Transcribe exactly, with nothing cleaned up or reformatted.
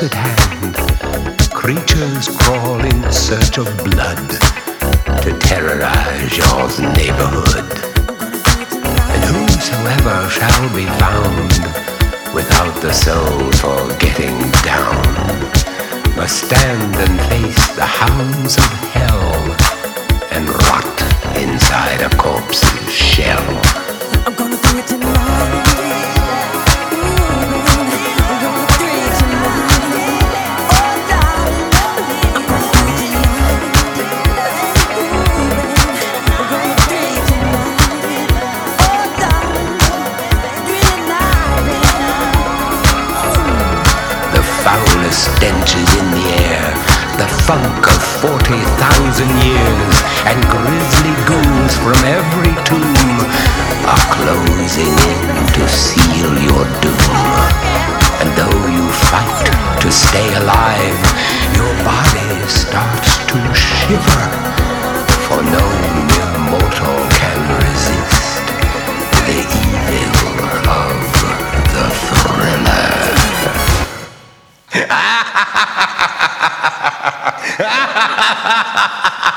close at hand, creatures crawl in search of blood to terrorize your neighborhood. And whosoever shall be found without the soul for getting down must stand and face the hounds of hell and rot inside a corpse's shell. I'm gonna do it tonight. Stenches in the air, the funk of forty thousand years, and grisly ghouls from every tomb are closing in to seal your doom. And though you fight to stay alive, your body starts to shiver, for no mere mortal can resist the evil of the thriller. Ha ha ha ha ha ha ha ha ha ha ha ha ha ha ha ha ha